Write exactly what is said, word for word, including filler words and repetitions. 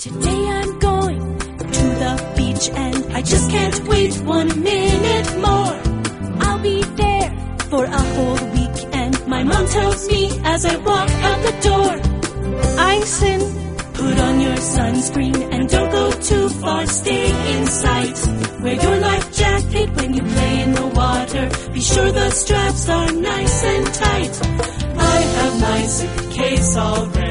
Today I'm going to the beach and I just can't wait one minute more. I'll be there for a whole week and my mom tells me as I walk out the door, ice in, put on your sunscreen and don't go too far, stay in sight. Wear your life jacket when you play in the water, be sure the straps are nice and tight. I have my suitcase all ready.